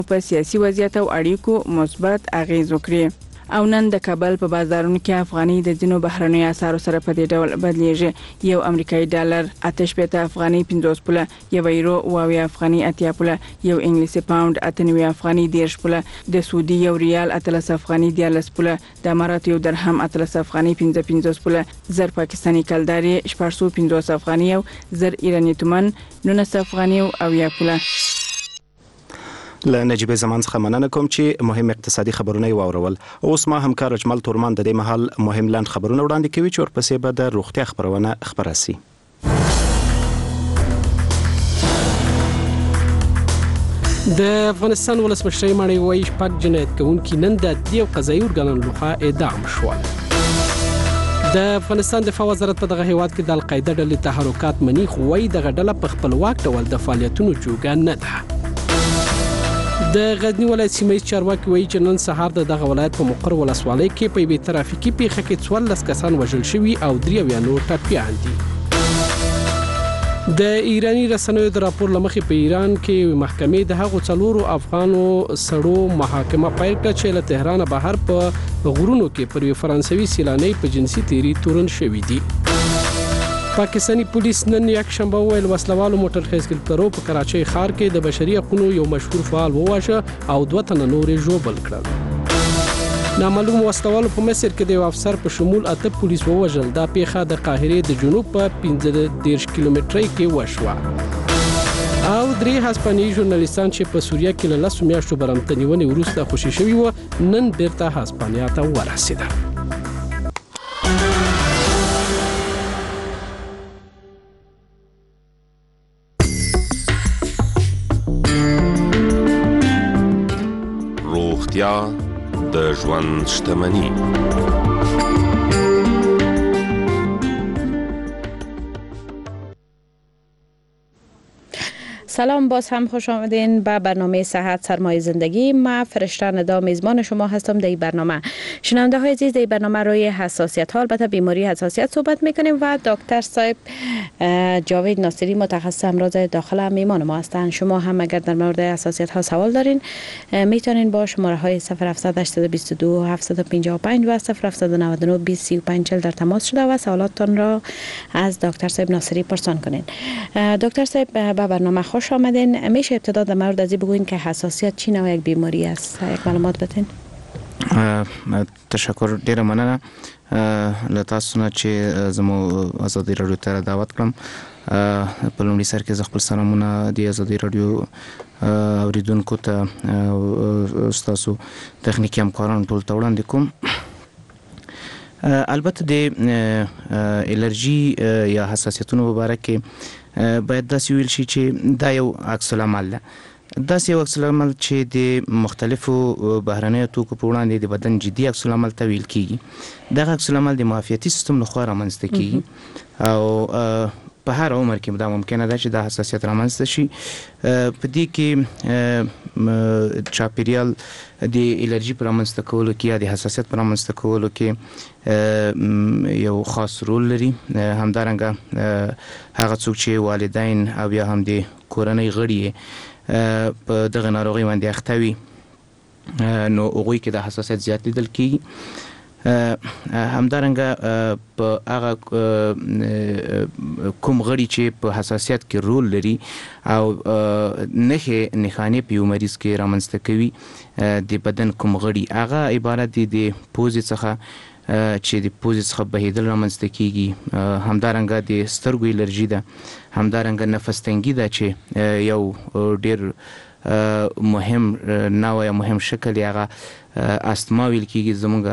په سیاسي وضعیت او اړیکو مثبت اغیز وکړي. او نن د کابل په بازارونو کې افغاني د ځینو بهرنیو اسعارو سره په دې ډول بدلیږي. یو امریکایي ډالر 88 افغاني 50 پوله، یو یورو 20 افغاني 80 پوله، یو انګلیسي پاوند 98 افغاني 10 پوله، د سعودي یو ریال 13 افغاني 13 پوله، د امارات یو درهم 13 افغاني 55 پوله، زر پاکستاني کلداري 450 افغاني او زر ایراني تومان 19 افغاني او 10 پوله. له نجیب زمان څخه مننه کوم چې مهم اقتصادي خبرونه یې واورول. اوس ما همکار اجمل تورمان د دې مهال مهم لاند خبرونه وړاندې کوي چې ورپسې به د روغتیا خبرونه خبره سي. د افغانستان ولسمشر ماڼۍ وایي شپږ جنایت کوونکي نن د عدلي او قضایي ارګانونو لخوا اعدام شول. د افغانستان دفاع وزارت په دغه هیواد کې د القاعده ډلې تحرکات مني، خو وایي دغه ډله په خپلواک ډول د فعالیتونو جوګه نه ده. د غزنی ولایت سیمه‌ییز چارواکي وایي چې نن سهار دغه ولایت په مقر ولسوالۍ کې په یوې ترافیکي پیښه کې 14 کسان وژل شوي او 3 نور ټپیان دي. د ایرانی رسنیو د راپور لمخې په ایران کې محکمې د هغو 4 افغانو سړو محاکمه پیل کړه چې له تهران بهر په غرونو کې پر یو فرانسوي سیلانی په جنسي تیری تورن شوي دي. پاکستانی پولیس نن یک شنبه ویل وسلوالو موټر خیزګرو په کراچۍ ښار کې د بشري حقوقو یو مشهور فعال وواژه او 2 تنه نور ژوبل کړل. نامعلوم وسلوالو په مصر کې د یو افسر په شمول 8 پولیس ووژل. دا پیښه د قاهرې د جنوب په 15 کیلومترۍ کې وشوه. او 3 هسپانوي ژورنالیستان چې په سوریه کې له 10 میاشتو برمتنیونې وروسته خوشي شوي وو نن بیرته هسپانیا ته ورسېدل. روغتیا د ژوند شتمني. سلام، باز هم خوش آمدین به برنامه صحت سرمایه زندگی. ما فرشته ندا میزبان شما هستم در این برنامه. شنونده های عزیز، در این برنامه روی حساسیت ها، البته بیماری حساسیت صحبت میکنیم و دکتر صاحب جاوید ناصری متخصص امراض داخله میمان ما هستند. شما هم اگر در مورد حساسیت ها سوال دارین میتونین با شماره های 070822 755 و 0799 2035 در تماس شده و سوالاتتان را از دکتر صاحب ناصری پرسان کنین. دکتر صاحب به برنامه خوش آمدین. میشه ابتدا در مورد ازی بگوین که حساسیت چی نوع یک بیماری است؟ یک معلومات بدین. تشکر، ډیره مننه له تاسو نه چې زمو ازادي رادیو ته دعوت کړم. په لومړي سر کې خپل سلامونه د ازادي رادیو اوریدونکو ته تاسو تخنیکی همکارانو ټول ته وړاندې کوم. البته د الرجی یا حساسیتونو په اړه کې باید داسې ویل شي چې دا یو عکس العمل ده. داسې یو عکس العمل چې د مختلفو بهرنیو توکو په وړاندې د بدن جدي عکس العمل ته ویل کیږي. دغه عکس العمل د معافیتي سیستم لخوا رامنځته کیږي او په هر عمر کې دا ممکنه ده چې د حساسیت رامنځته شي. په دې کې چاپیریال د الرجی پر رامنځته کولو کې یا د حساسیت پر رامنځته کولو کې یو خاص رول لري. همدارنګه هغه څوک چې والدین او یا هم د کورنۍ غړي په دغه ناروغي باندې اخته وي نو هغوی کې د حساسیت زیات لیدل کیږي. همدارنګه په هغه کوم غړي چې په حساسیت کې رول لري او نښانې په یو مریض کې رامنځته کوي د بدن کوم غړي، هغه عبارت دي د پوزې څخه چې د پوزې څخه بهیدل رامنځته کیږي. همدارنګه د سترګو الرجي ده، همدارنګه نفس تنګي ده چې یو ډیر مهم نوع یا مهم شکل هغه استما ویل کیږي. زمونږ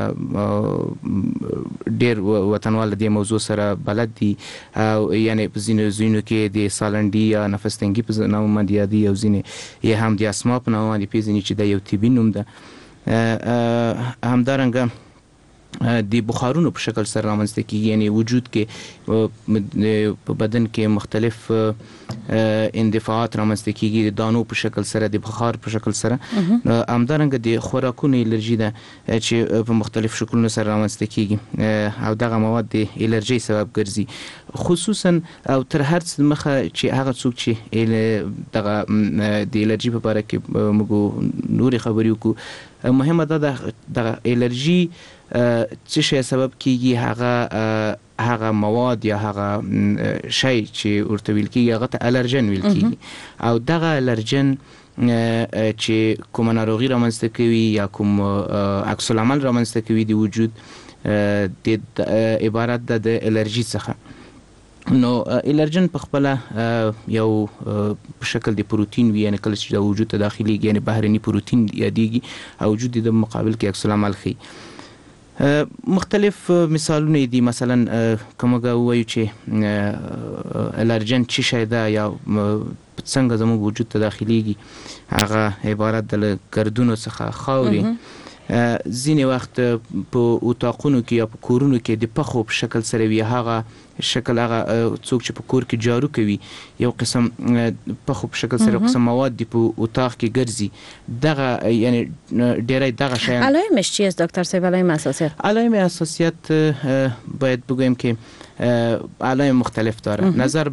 ډیر وطنوال د موضوع سره بلد دي، یعنی په ځینو ځینو کې د سالنډي یا نفس تنګي په نوم باندې یادي او ځینې یې هم د استما په نوم باندې پیژني چې دا یو طبي نوم ده. همدارنګه د بخارونو په شکل سره رامنځته کیږي، یعنی وجود کې په بدن کې مختلف اندفاعات رامنځته کیږي د دانو په شکل سره، د بخار په شکل سره. همدارنګه د خوراکونو الرجی ده چې په مختلف شکلونو سره رامنځته کیږي او دغه مواد د الرجی سبب ګرځي. خصوصا او تر هر څه مخه چې هغه څوک چې دغه د الرجی په اړه کې موږ نوري خبرې وکړو، مهمه ده د الرجی څه شی سبب کیږي، هغه مواد یا هغه شی چې ورته ویل کیږي هغه ته الرجن ویل کیږي. او دغه الرجن چې کوم ناروغي رامنځته کوي یا کوم عکس العمل رامنځته کوي د وجود د عبارت د الرجی څخه. نو الرجن په خپل یو په شکل د پروتین وی، یعنی کله چې د وجود ته داخليږي یعنی بهرني پروتین یادېږي او وجود د مقابل کې عکس العمل کوي. مختلف مثالونه دي، مثلا کومه وایو چې الرجن چې شی ده یا څنګه زموږ وجود ته داخليږي، هغه عبارت د ګردونو څخه خاوري. ځینې وخت په اتاقونو کې یا په کورونو کې د پخو په شکل سره وي، هغه شکل هغه څوک چې په کور کې جارو کوي یو قسم پخو په شکل سره قسم مواد دی په اتاق کې ګرځي. دغه یعنی ډیرای دغه شیان. علائمش چی است دکتر صاحب؟ علائم حساسیت، علائم حساسیت باید بگویم که علائم مختلف داره.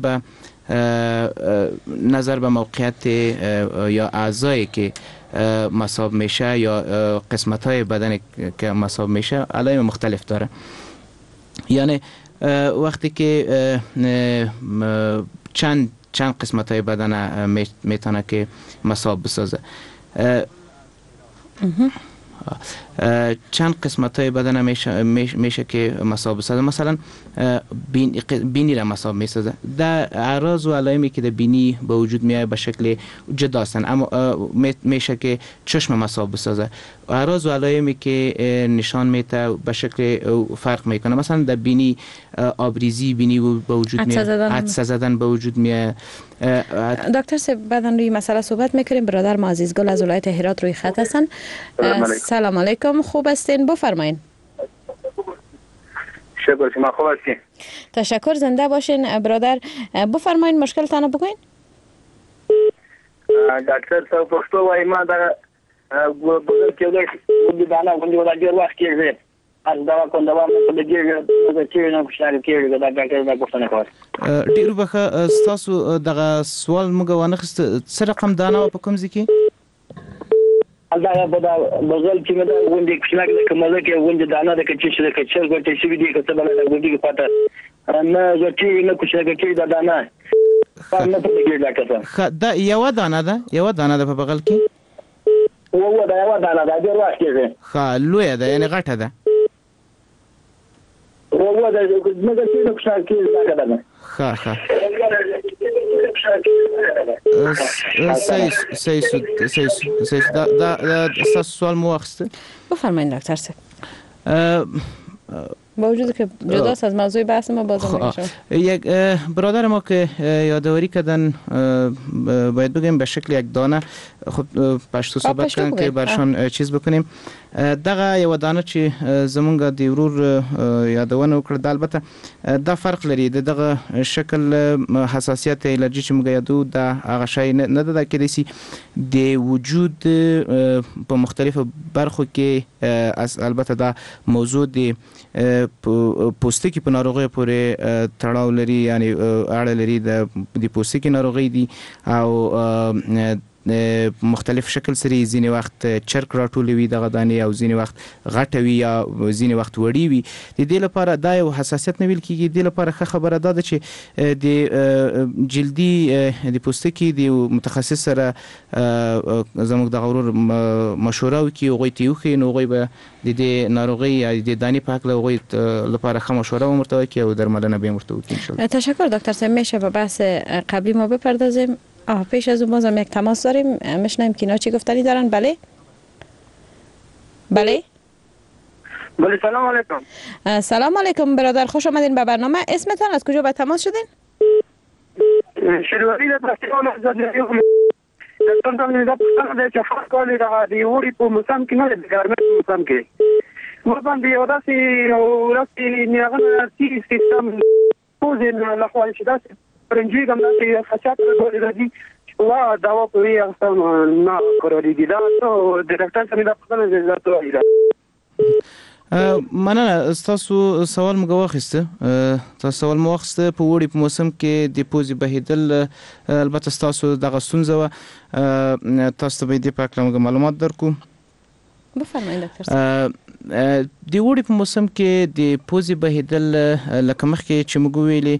نظر به موقعیت یا اعضایی که مصاب میشه یا قسمت های بدن که مصاب میشه علائم مختلف داره. یعنی وقتی که چند قسمت های بدن میتونه که مصاب بسازه، چند قسمت های بدن میشه که مصاب بسازه. مثلا بینی را مصاب میسازه. در اعراض و علائمی که در بینی به وجود میاد به شکل جدا هستند، اما میشه که چشم مصاب بسازه. اعراض و علائمی که نشان میده به شکل فرق میکنه، مثلا در بینی آبریزی بینی به وجود میاد، عدسه زدن به وجود میاد. دکتر صاحب بعدن روی مسئله صحبت میکنیم. برادر ما عزیزگل از ولایت هرات روی خط هستن. سلام علیکم، خوب هستین؟ بفرمایین. شکر، شما خوب هستین؟ تشکر، زنده باشین. برادر بفرمایین مشکلتان بگوین. دکتر صاحب پښتو وای ما دا بغل کې د دانا غونډه ولا ډیر وخت کېږي از دا کوم دا په دې کې نه خوشاله کېږي دا ډاکټر دا پوښتنه کوي. ډیر بخه تاسو دغه سوال موږ وانخست سره رقم دانا په کوم ځکه دا بغل کې مې دا غونډه کې کومه کې غونډه دانا د کچې د کچې ګټې شي دي کته بل د غونډه کې پاتې نه ځکه نه کوشش کوي دا دانا نه په دې ډاکټر دا یو دانا ده، یو دانا ده په بغل کې وو دا یو دانا ده ډیر وخت کېږي. ها لوی ده یعنی غټه ده. وو دا موږ چې نو ښه کې ځای ده. ها صحیح دا سوال مو واخسته. بفرمایید دکتر صاحب. با وجود که جداست از موضوع بحث ما بازم میشه. یک برادر ما که یادآوری کردن باید بگیم به شکل یک دانه خود پشتو صحبت کردن که برشان چیز بکنیم. دغه یو دانه چې زمونږ د ورور یادونه وکړه، البته دا فرق لري. دغه شکل حساسیت الرجی چې موږ یادو دا هغه شی نه ده کې دي د وجود په مختلفو برخو کې. البته دا موضوع د پوستکی په ناروغي پورې تړاو لري، یعنی اړه لري د پوستکی ناروغي دي او مختلف شکل سره ځینې وخت چرک راټولوي دغه دانې او ځینې وخت غټوي یا ځینې وخت وړي وي. د دې لپاره دا یو حساسیت نه ویل کیږي. د لپاره ښه خبره ده چې د جلدي د پوستکي د متخصص سره زموږ د غرور مشوره وکړي، هغوی ته وښیي، نو هغوی به د دې ناروغي یا د دانې په هکله هغوی لپاره ښه مشوره ورته وکړي او درملنه به یې ورته وکړي انشاءالله. تشکر دکتر صاحب. میشه به بحث قبلی ما بپردازیم؟ پیش از اون بازم یک تماس داریم، میشنیم که اینا چی گفتنی دارن. بله بله سلام علیکم. سلام علیکم برادر، خوش آمدین به برنامه. اسمتان از کجا به تماس شدین؟ شروعی در پرستیان از زدنی هم دکتر صاحب نیده پختن ده که فرق کالی را دیوری پو موسم که نده گرمه موسم که باندې یو داسې نیغه سیستم پوزن له خوا چې داسې پرنجي کوم داسې خاصیت راځي وا دوا په یو څه نه کورولېږي دا ته د ډاکټر سره د خپل ځات وایي. مننه. تاسو سوال مو واخیسته. تاسو سوال مو واخیسته په وړي په موسم کې د پوزي بهیدل البته تاسو دغه ستونزه و تاسو به د پاک لمغه معلومات درکو. بفرمایئ ډاکټر صاحب. د وړي په موسم کې د پوزي بهیدل لکه مخکې چې موږ ویلي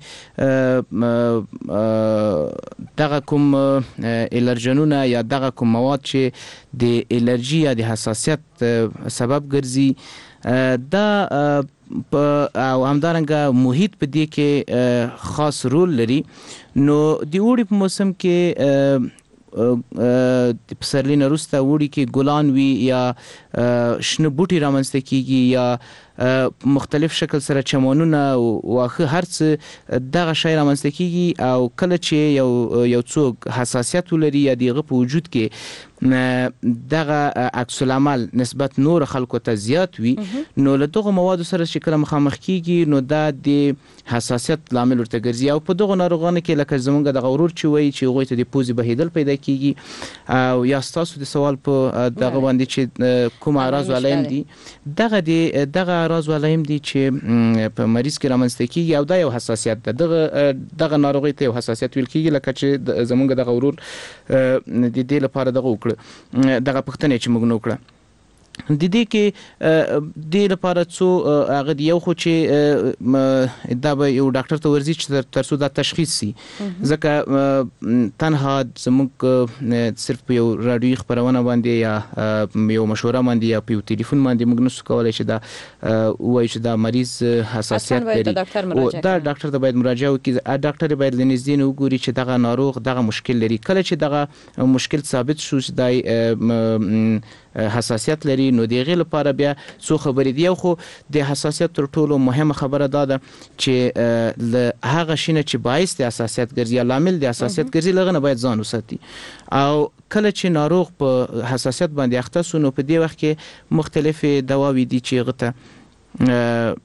دغه کوم الرجنونه یا دغه کوم مواد چې د الرجی یا د حساسیت سبب ګرځي دا او همدارنګه محیط په دې کې خاص رول لري. نو د وړي په موسم کې د پسرلی نه وروسته وړي کې ګلان وي یا شنه بوټي رامنځته کیږي یا مختلف شکل سره چمنونه واخه هر څه دغه شی رامنځته کیږي او کله چې یو څوک حساسیت ولري یا دغه په وجود کې دغه عکس العمل نسبت نور خلکو ته زیات وي نو له دغه مواد سره چې کله مخامخ کیږي نو دا د حساسیت لامل ورته ګرځي او په دغه ناروغانو کې لکه زمونږ د غورور چې وایي چې غوي ته د پوزي بهیدل پیدا کیږي او یا تاسو د سوال په دغه باندې چې کوم اعراض ولایم دي دغه اعراض ولایم دي چې په مریض کې رامنځته کیږي او دا یو حساسیت ده. دغه ناروغي ته یو حساسیت ویل کیږي لکه چې زمونږ د غورور د دې لپاره دغه وکړه دغه پښتنه چې موږ نو کړه د دې کې د لپاره څو هغه یو خو چې دا به یو ډاکټر ته ورزي چې ترڅو دا تشخیص سي ځکه تنها زموږ صرف یو رادیو خبرونه باندې یا یو مشوره باندې یا په ټلیفون باندې موږ نشو کولای چې دا وایي چې دا مریض حساسیت لري او دا ډاکټر ته باید مراجعه وکړي. ډاکټر باید لنیزدین وګوري چې دغه ناروغ دغه مشکل لري. کله چې دغه مشکل ثابت شو چې دای حساسیت لري نو دغه لپاره بیا څو خبرې دی. خو د حساسیت تر ټولو مهمه خبره دا ده چې له هغه شینه چې باعث د حساسیت ګرځي لامل د حساسیت ګرځي لغه نه باید ځان وساتي او کله چې ناروغ په حساسیت باندې اخته سو نو په دې وخت کې مختلفه دواوې دي چې غته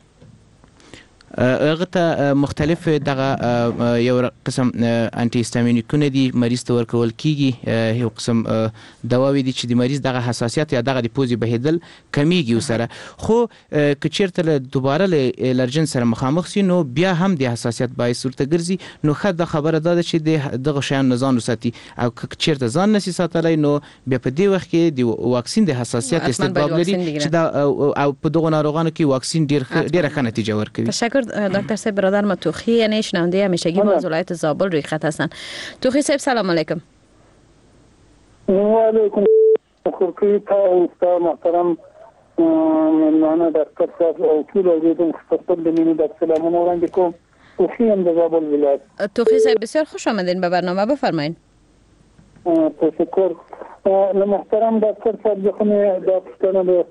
مختلف دغه یو قسم انټي هیستامینیکونه دي مریض ته ورکول کیږي یو قسم دواوې دي چې د مریض دغه حساسیت یا دغه د پوزي بهیدل کمیږي وسره. خو کچیرته دوباره له الرجن سره مخامخ سي نو بیا هم د حساسیت باعث ورته ګرځي نو خد خبره ده چې دغه شیان نزان وساتي او کچیرته ځان نسی ساتلای نو بیا په دې وخت کې د واکسین د حساسیت استجابه لري چې دا او په دغه ناروغانو کې واکسین ډیره ښه نتیجه ورکوي. تشکر دکتر صاحب. برادر ما توخی یعنی شنونده همیشگی ما از ولایت زابل روی خط هستن. توخی صاحب سلام علیکم. و علیکم السلام. تا استاد محترم معنا دکتر صاحب او ټول اوریدونکو خپل دمینه د سلام وړاندې کوم. توخی هم د زابل ولایت. توخی صاحب بسیار خوش آمدین به برنامه. بفرمایید. تشکر. محترم دکتر صاحب بخونه د پښتنو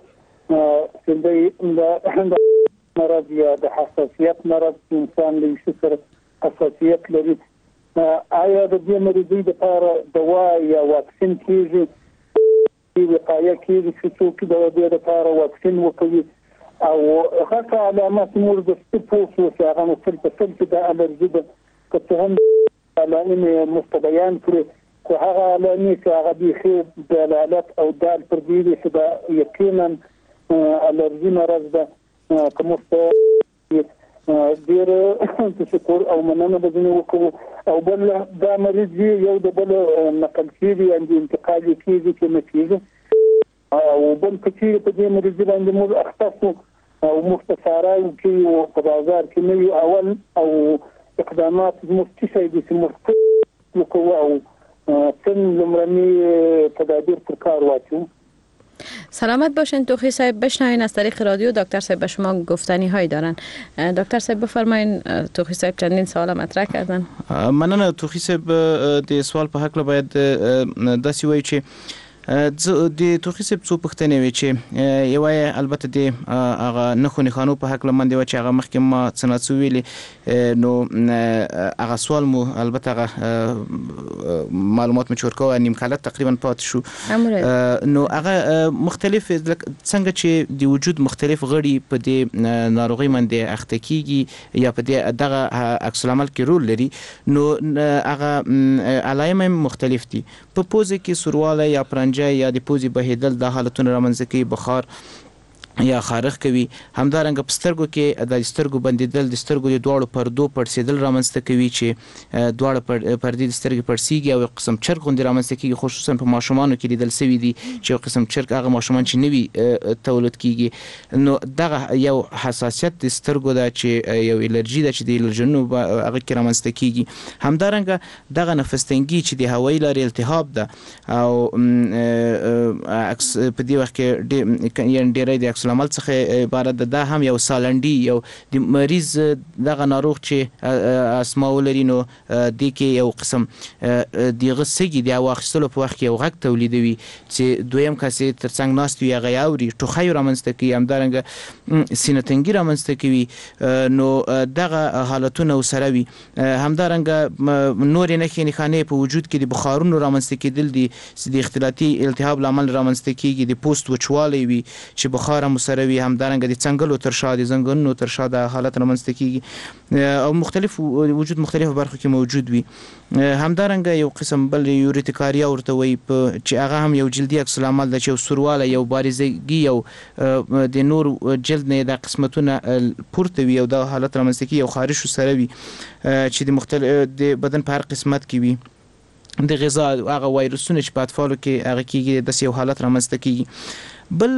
د مرض یا د حساسیت مرض انسان له سره حساسیت لري آیا د دې مریضۍ لپاره دوا یا واکسین کیږي وقایه کیږي چې څوک د دې لپاره واکسین وکړي او هغه علامات مور د سپورت او هغه مثل په څه د الرجی د کته علامه مستبیان کړي خو هغه علامه چې هغه به دلالت او دال پر دې چې دا یقینا الرجی مرض ده کوم څه ډیر تشکر او مننه به وکړو او بل دا مریض یو د بل نقل کیږي او انتقال کیږي چې نتیجه او بل کثیر په دې مریض باندې مو اختصاص او مختصرای کې او په بازار کې نو اول او اقدامات مستشفى دي وکړو او څنګه لمرني تدابیر پر کار واچو. سلامت باشین توخی صاحب. بشنوین از طریق رادیو دکتر صاحب به شما گفتنی هایی دارن. دکتر صاحب بفرمایین. توخی صاحب چندین سوال مطرح کردن. مننه توخی صاحب د سوال په حق له باید داسې وایي چې د توخي سپ څو پښتنې وي چې یو البته د هغه نخو خانو په حق لمن دی چې هغه مخکې ما څنګه ویلي نو هغه سوال مو البته هغه معلومات مچور کوه نیم کاله تقریبا پات شو نو هغه مختلف څنګه چې د وجود مختلف غړي په دې ناروغي باندې اخته کیږي یا په دې دغه عکس العمل کې رول لري نو هغه علائم مختلف دي په پوزه کې سورواله یا پرنجه یا د پوزي بهیدل د حالتونو رامنځته کوي بخار یا خارخ کوي همدارنګه پسترګو کې د سترګو بندیدل د سترګو د دوړو پردو پړسیدل رامنځته کوي چې دوړو پردې د سترګې پړسیږي او قسم چرګ غوندې رامنځته کیږي خصوصا په ماشومانو کې لیدل شوی دي چې قسم چرګ هغه ماشومان چې نوي تولد کیږي نو دغه یو حساسیت د سترګو دا چې یو الرجی دا چې د الرجنو هغه کې رامنځته کیږي همدارنګه دغه نفس تنګي چې د هوایي لارې التهاب ده او په دې وخت کې یعنی ډېرې د عمل څخه عبارت ده هم یو سالندي یو د مریض دغه ناروغ چې اسما ولري نو د کې یو قسم دغه سګي د واخستلو په وخت کې یو غږ تولیدوي چې دویم کسې ترڅنګ ناست وي غیاوري ټوخی رامنځته کوي همدارنګه سینه تنګي رامنځته کوي نو دغه حالتونه سره وي همدارنګه نور نه خانې په وجود کې د بخارونو رامنځته کېدل دي د اختلاطي التهاب لامل رامنځته کیږي د پوست وچوالی وي چې بخار سره وي همدارنګه د څنګلو ترشا د زنګونو ترشا د حالت رامنځته کیږي او مختلف وجود مختلف برخو کې موجود وي همدارنګه یو قسم بل یوریتیکاریا ورته وي چې هغه هم یو جلدي عکس العمل د چې سورواله یو بارزګي یو د نور جلد نه د قسمتونه پورته وي او د حالت رامنځته کیږي او خارج سره وي چې د مختلف د بدن په هر قسمت کې وي د غذا هغه وایرسونه چې په اطفالو کې هغه کیږي د یو حالت رامنځته کیږي بل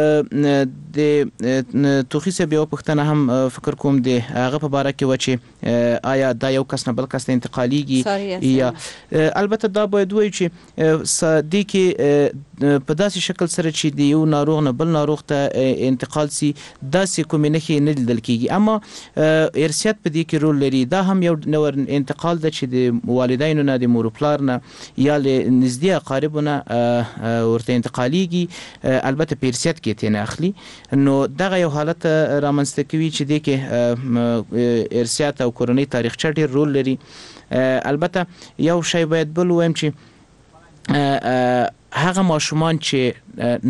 د توخي سه بیا پښتنه هم فکر کوم د هغه په باره کې و چې آیا دا یو کس نه بل کس ته انتقاليږي یا البته دا باید وایي چې د کې په داسې شکل سره چې د یو ناروغ نه بل ناروغ ته انتقال سي داسې کوم نه کې نه لیدل کیږي اما ارثیات په دې کې رول لري دا هم یو نور انتقال ده چې د والدینو نه د مور پلار نه یا له نږدې اقاربونه ورته انتقاليږي البته په ارثیات کې ته نه اخلي نو دغه یو حالت رامنځته کوي چې د کې ارثیات او کورنۍ تاریخچه ډېر رول لري البته یو شی باید بل وایم چې هغه ماشومان چې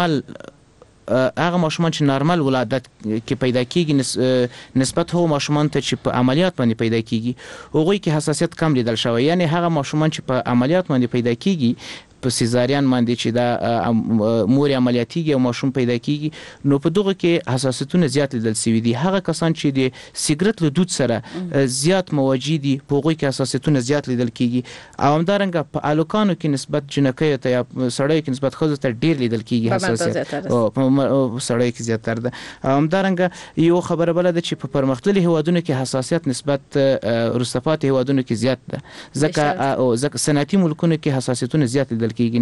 نارمل ولادت کې پیدا کیږي نسبت هو ماشومان ته چې په عملیات باندې پیدا کیږي هغوی کې حساسیت کم لیدل شوی یعنی هغه ماشومان چې په عملیات باندې پیدا کیږي په سیزاریان باندې چې دا مور عملیاتیږي او ماشوم پیدا کیږي نو په دغه کې حساسیتونه زیات لیدل شوی دي هغه کسان چې د سیګریټ له دود سره زیات مواجه دي په هغه کې حساسیتونه زیات لیدل کیږي او همدارنګه په الوکانو کې نسبت جنکۍ ته یا سړی کې نسبت خزو ته ډیر لیدل کیږي حساسیت او په سړی کې زیات تر ده همدارنګه یو خبره بل ده چې په پرمختللي هوادونو کې حساسیت نسبت رستفات هوادونو کې زیات ده ځکه صنعتي ملکونو کې حساسیتونه زیات لیدل کیږي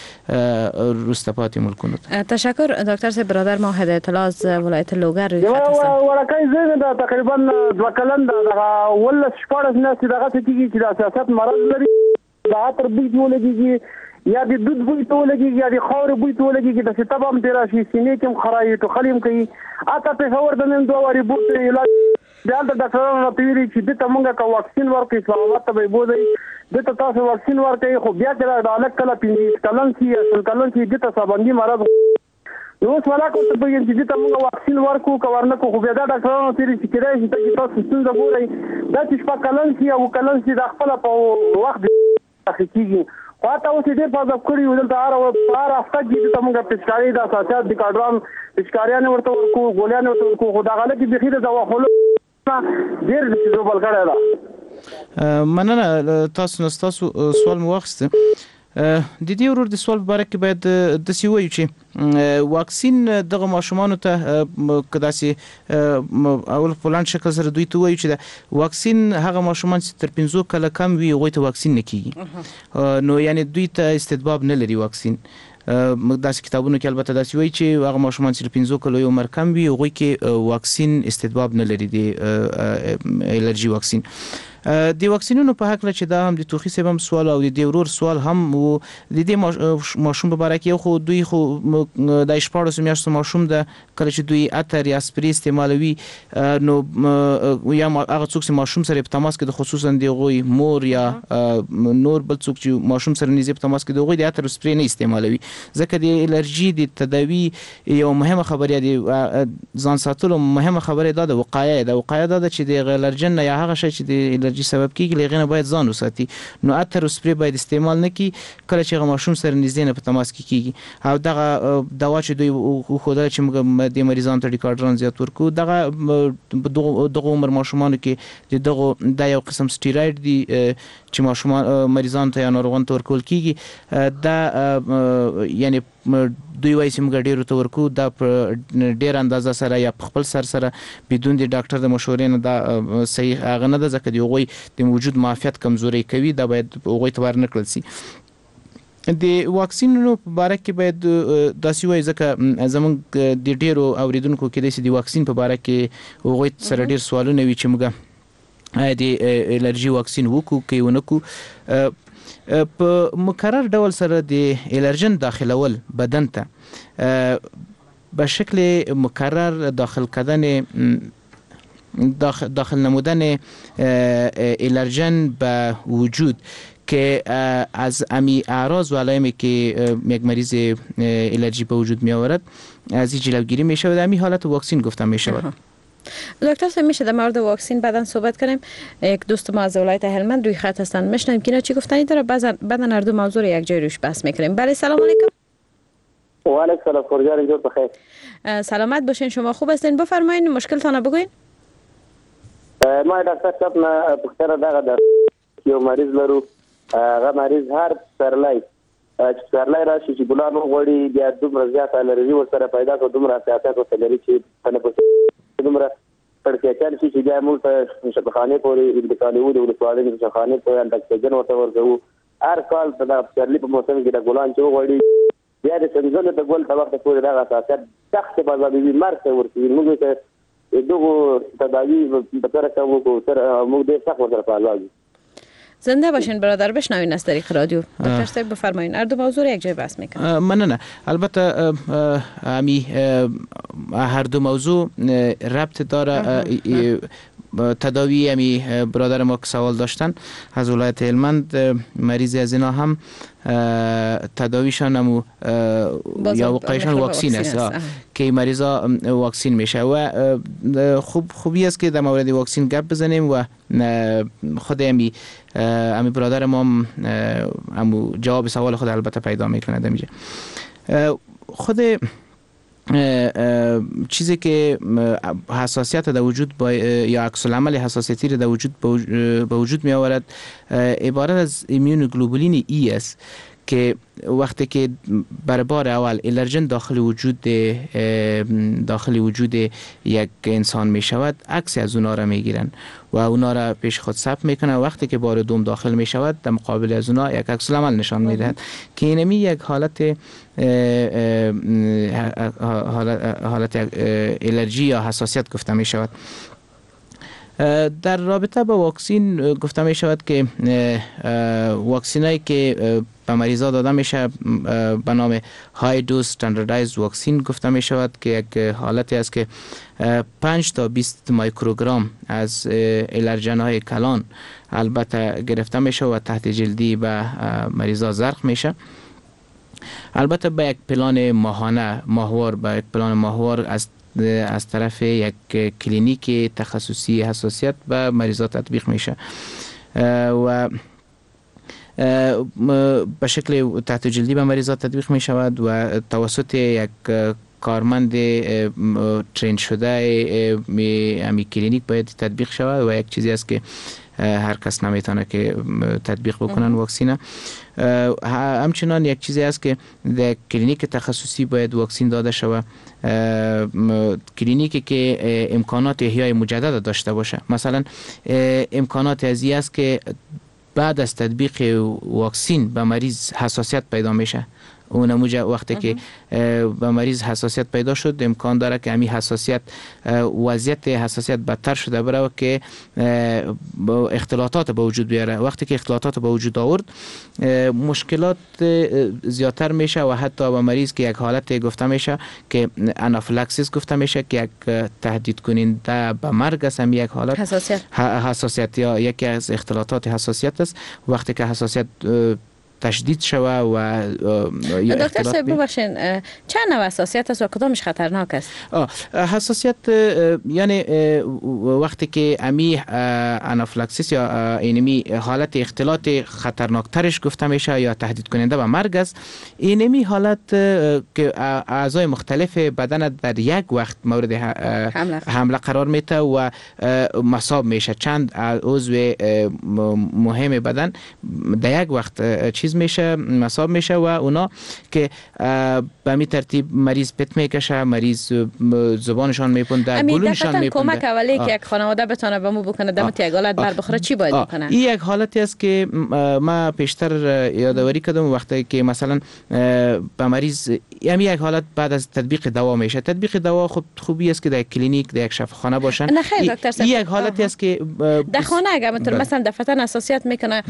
نسبت رستفات ملکونو ته. تشکر دکتر صاحب برادر ما هدایت الله از ولایت لوګر ورکه زه دا تقریبا 2 کلن دا ول شپارس نه دغه کیږي چې د سیاست مرض لري دا تر بوی ولګي یا د دود بوی ولګي یا د خاور بوی ولګي د ستبام تیرا شي سینې کوم خړای ته خلیم کوي اته په خبر د نن 2 وری بوت علاج بیا د ډاکټرانو ته ویلي چې د تمونګه کا واکسین ورکړي اسلام آباد ته به بوزي د تاسو واکسین ورکړي خو بیا د الګ کله پینځ کلن سی اصل کلن سی د تاسو باندې مرض نو ولا کو ته به چې د تمونګه واکسین ورکو کورنه کو خو بیا د ډاکټرانو ته چې کېدای شي تاسو څنګه بولئ دا چې په کلن سی او کلن سی د خپل په وخت تحقیقي خاطر اوس دې په ځکه کړی ولته هر هفته کې تمونګه پېشکاری د اساسات د کاډران پېشکاریان ورته ورکو ګولیان ورته ورکو خو دا غلطي بخیره دا وخلو ډیر د دوبل کړه دا مننه تاسو سوال مو واخسته د دې ورور د سوال په اړه کې باید د سی وایو چې واکسین دغه ماشومان ته کداسي اول پلان شکل سره دوی ته وایو چې د واکسین هغه ماشومان چې تر 15 کاله کم وي هغه ته واکسین نه کیږي نو یعنی دوی ته استدباب نه لري واکسین داسې کتابونو کې البته داسې وایي چې هغه ماشومان چې 15 کلو عمر کم وي هغه کې واکسین استدباب نه لري د الرجی واکسین د واکسینونو په حق چې دا هم د توخي سبب سوال او د ورور سوال هم و د دې ماشوم په اړه کې خو دوی خو د 14 میاشتو ماشوم د کله چې دوی اتر یا سپری استعمالوي نو یا هغه څوک چې ماشوم سره په تماس کې د خصوصا د غوي مور یا نور بل څوک چې ماشوم سره نږدې په تماس کې د غوي د اتر سپری نه استعمالوي ځکه د الرجی د تداوی یو مهمه خبره دی ځان ساتلو مهمه خبره ده د وقایه ده چې د الرجن یا هغه شی چې د الرجی سبب کیږي لغنه باید ځان وساتي نو اتر سپری باید استعمال نکړي کله چې ماشوم سره نږدې نه په تماس کې کیږي او دغه دوا چې دوی خوده چې موږ د مریضانو ته ډیکاډرون زیات ورکو دغه عمر ماشومان کې دغه د یو قسم سټیراید دی چې ماشومان مریضانو ته یا ناروغانو ته ورکول کیږي دا یعنی دوی وایي چې موږ ډیرو ته ورکو دا ډیر اندازه سره یا خپل سره بدون د ډاکټر د مشورې نه دا صحیح هغه نه ده ځکه دی غوي د موجود معافیت کمزوري کوي دا باید غوي ته ورنکړل شي د واکسینونو په اړه کې باید داسې وایي ځکه زموږ د ډیرو اوریدونکو کې د واکسین په اړه کې غوي سره ډیر سوالونه وي چې موږ د الرجی واکسین وکړو کې ونکو په مکرر ډول سره د الرجن داخلول بدن ته به شکل مکرر داخل کردن داخل نمودن الرجن به وجود که از امی اعراض و علائمی که یک مریض الرژی به وجود می آورد از این جلوگیری می شود امی حالت واکسین گفته می شود. دکتر صاحب میشه در مورد واکسین بعداً صحبت کنیم. یک دوست ما از ولایت هلمند روی خط هستن میشنویم که اینا چی گفتنی داره بعداً هر دو موضوع رو یک جای روش بحث میکنیم. بله سلام علیکم. و علیکم السلام فرجان جور بخیر. سلامت باشین شما خوب هستین بفرمایید مشکلتون بگوین. ما دکتر صاحب نه پختره دغه یو مریض لرو هغه مریض هر سرلای چې سرلای راشي چې ګلان وغوړي بیا دومره زیات الرژي ورسره پیدا کوي دومره حساسیت ورته لري چې تنفس دومره ترکیچل شي چې بیا موږ ته شفاخانه پورې انتقالي وو د ولسوالۍ د شفاخانه پورې انتقال ورته ورغو هر کال د سرلی په موسم کې د ګلان چې وغوړي بیا د سنځل د ګل په وخت پورې دغه حساسیت سخت بازاري مرسته ورته موږ ته دغه تداوی په طرف کوو تر موږ دې سخت ورته پالو. زنده باشین برادر بشنوین از طریق رادیو. دکتر صاحب بفرمایید هر دو موضوع یک جای بحث میکنم. مننه البته امی هر دو موضوع ربط داره تداوی امی برادر ما که سوال داشتن از ولایت هلمند مریضی از اینا هم تداویشان هم یا وقایشان واکسین است که مریضا واکسین میشه و خوبی است که در مورد واکسین گپ بزنیم و خود امی برادر ما هم جواب سوال خود البته پیدا میکنه دمیجه خود چیزی که حساسیت در وجود یا عکس العمل حساسیتی در وجود به وجود می آورد عبارت از ایمونوگلوبولین ای است که وقتی که بر بار اول الرژن داخل وجود یک انسان می شود عکس از اونا را می گیرن و اونا را پیش خود ثبت میکنه وقتی که بار دوم داخل می شود در مقابل از اونا یک عکس العمل نشان می دهد که اینمی یک حالت الرژی یا حساسیت گفته می شود. در رابطه با واکسین گفته می شود که واکسینایی که به مریضا داده میشه به نام های دوز استانداردایزد واکسین گفته می شود که یک حالتی است که 5 تا 20 مایکروگرم از الرژن های کلان البته گرفته میشه و تحت جلدی به مریضا زرق میشه. البته به یک پلان ماهوار از طرف یک کلینیک تخصصی حساسیت به مریضا تطبیق میشه و به شکل تحت جلدی به مریضا تطبیق می شود و توسط یک کارمند ترین شده می کلینیک باید تطبیق شود و یک چیزی است که هر کس نمیتونه که تطبیق بکنن واکسینه. همچنان یک چیزی است که در کلینیک تخصصی باید واکسین داده شود کلینیکی که امکانات احیای مجدد داشته باشه. مثلا امکانات ازی است که بعد از تطبیق واکسین به مریض حساسیت پیدا میشه اون موجه وقتی که به مریض حساسیت پیدا شد امکان داره که همین حساسیت وضعیت حساسیت بدتر شده بره که اختلاطات به وجود بیاره. وقتی که اختلاطات به وجود آورد مشکلات زیادتر میشه و حتی به مریض که یک حالت گفته میشه که آنافیلاکسیس گفته میشه که یک تهدید کننده به مرگ است. هم یک حالت حساسیت یا یکی از اختلاطات حساسیت است. وقتی که حساسیت تشدید شوه و دکتر صاحب ببخشین چند نوع حساسیت است و کدامش خطرناک است؟ حساسیت یعنی وقتی که امی آنافیلاکسیس یا اینمی حالت اختلاط خطرناکترش گفته میشه یا تهدید کننده به مرگ است. اینمی حالت که اعضای مختلف بدن در یک وقت مورد حمله قرار میته و مصاب میشه. چند عضو مهم بدن در یک وقت چیز میشه مصاب میشه و اونا که به می ترتیب مریض پت میکشه، مریض زبانشان میپنده، گلوشان میپنده. کمک اولی که یک خانواده بتونه به مو بکنه دمت یک حالت بر بخوره چی باید بکنه؟ این یک حالتی است که ما پیشتر یادآوری کردم وقتی که مثلا به مریض یک حالت بعد از تطبیق دوا میشه. تطبیق دوا خب خوبی است که در کلینیک در یک شفاخانه باشن. نه خیر دکتر صاحب، یک حالتی است که در خانه اگه مثلا دفتر حساسیت میکنه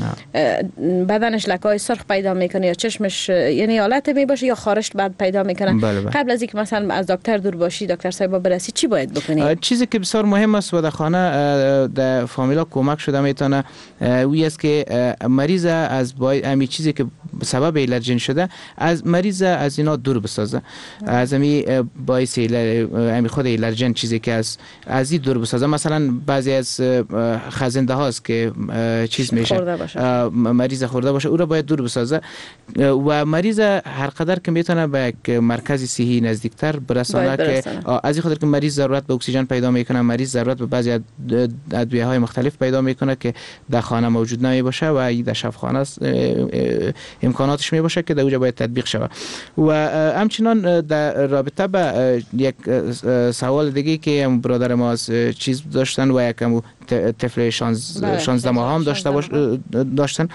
بدنش لکه‌های سرخ پیدا میکنه یا چشمش یعنی حالت می باشه یا خارش بعد پیدا میکنه، قبل از اینکه مثلا از دکتر دور باشی دکتر صاحب برسی چی باید بکنی؟ چیزی که بسیار مهم است و در خانه در فامیلا کمک شده میتونه وی است که مریض از همین چیزی که سبب الرژن شده از مریض از اینا دور بسازه. از همین باعث همین خود الرژن چیزی که از این دور بسازه. مثلا بعضی از خزنده هاست که چیز میشه مریض خورده باشه او را باید دور بسازه و مریض هر قدر که میتونه به یک مرکز صحی نزدیکتر برسانه که از این خاطر که مریض ضرورت به اکسیژن پیدا میکنه، مریض ضرورت به بعضی ادویه های مختلف پیدا میکنه که در خانه موجود نمی باشه و این در شفاخانه امکاناتش می باشه که در اونجا باید تطبیق شود. و همچنان در رابطه به یک سوال دیگه که برادر ما از چیز داشتن و یک طفل 16 ماه هم داشتن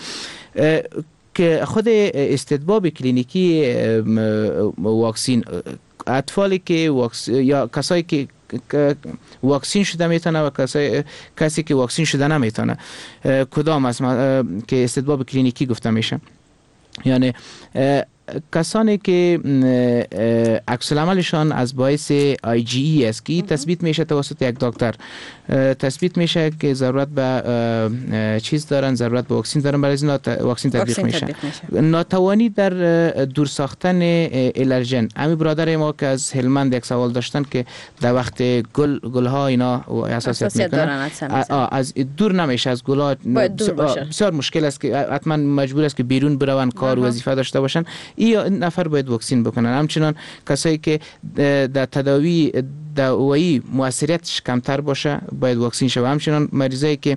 که خود استدباب کلینیکی واکسین اطفالی که یا کسایی که واکسین شده میتونه و کسی که واکسین شده نمیتونه کدام است که استدباب کلینیکی گفته میشه؟ یعنی کسانی که عکس العملشان از باعث IgE است که تثبیت میشه توسط یک دکتر، تثبیت میشه که ضرورت به چیز دارن، ضرورت به واکسین دارن، برای این واکسین تطبیق میشه. ناتوانی در دور ساختن الرژن. همین برادر ما که از هلمند یک سوال داشتن که در وقت گلها اینا حساسیت میکنن از دور نمیشه، از گلها بسیار مشکل است که حتما مجبور است که بیرون برون کار و وظیفه داشته باشن. این نفر باید واکسین بکنن. همچنان کسایی که در تداوی دوایی موثریتش کمتر باشه باید واکسین شوند. همچنان مریضایی که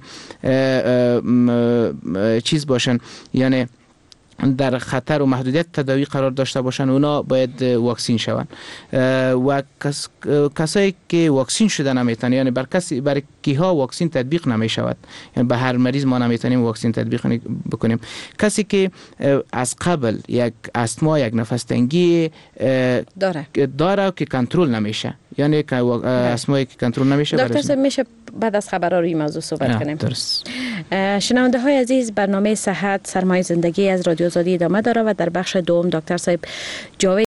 چیز باشن یعنی در خطر و محدودیت تداوی قرار داشته باشن اونا باید واکسین شوند. و کسایی که واکسین شده نمیتونن یعنی برای کیها واکسین تطبیق نمیشود، یعنی به هر مریض ما نمیتونیم واکسین تطبیق بکنیم. کسی که از قبل یک استما یک نفس تنگی داره که کنترل نمیشه، یعنی که استمایی که کنترل نمیشه. دکتر صاحب میشه بعد از خبرها روی موضوع صحبت کنیم؟ درست. شنونده های عزیز، برنامه صحت سرمایه زندگی از رادیو آزادی ادامه داره و در بخش دوم دکتر صاحب جاوید